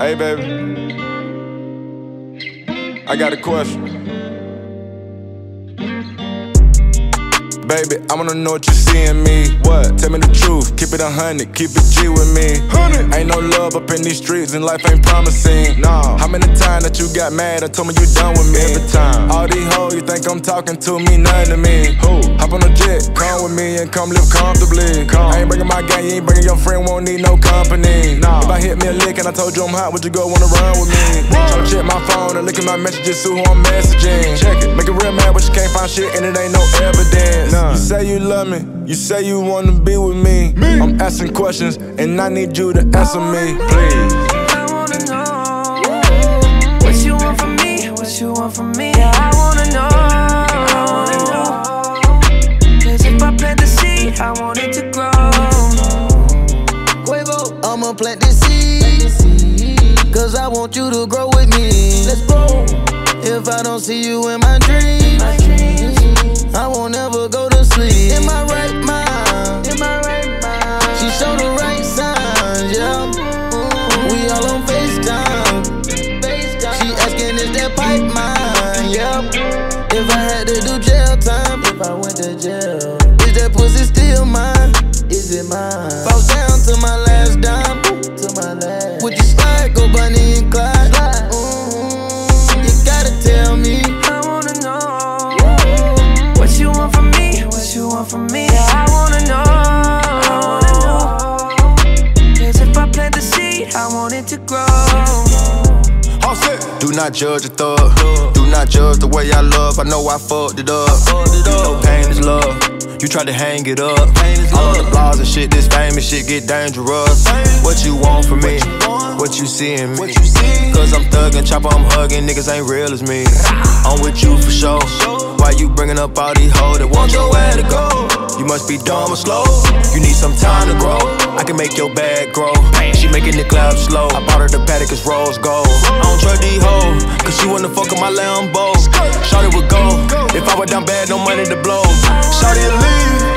Hey, baby. I got a question. Baby, I wanna know what you see in me. What? Tell me the truth, keep it 100, keep it G with me. 100. Ain't no love up in these streets and life ain't promising. No. How many times that you got mad and told me you done with me? Every time. All these hoes, you think I'm talking to me, nothing to me. Who? Hop on a jet, come with me and come live comfortably. I ain't bringing my gang, you ain't bringing your friend, won't need no company. No. If I hit me a lick and I told you I'm hot, would you go wanna run with me? Tryna check my phone and look at my messages, see who I'm messaging. Check it, make it real mad, but you can't find shit and it ain't no evidence. You say you love me, you say you wanna be with me. I'm asking questions and I need you to answer me, please. I wanna know what you want from me, what you want from me. I wanna know, cause if I plant the seed, I want it to grow. Quavo, I'ma plant this seed, cause I want you to grow with me. Let's go. If I don't see you in my dreams, I won't ever go to sleep. In my right mind, she showed the right signs, yeah. We all on FaceTime. She asking is that pipe mine, yeah. If I had to do jail time, if I went to jail, is that pussy still mine? Is it mine? Falls down to my last dime, would you slide, go Bonnie and Clyde? You gotta tell me. I wanna know what you want from me, what you want from me. I wanna know, cause if I plant the seed, I want it to grow. Do not judge a thug, do not judge the way I love. I know I fucked it up. You know pain is love, you tried to hang it up. All on the blogs and shit, this famous shit get dangerous. What you want from me, what you see in me? Cause I'm thuggin', chopper, I'm hugging, niggas ain't real as me. I'm with you for sure. Why you bringing up all these hoes that want your way to go? You must be dumb or slow, you need some time to grow. I can make your bag grow, she making the clap slow. I bought her the paddock, it's rose gold. I don't trust these hoes, cause she wanna fuck with my Lambo. Shawty would go, if I were down bad, no money to blow. Shawty leave,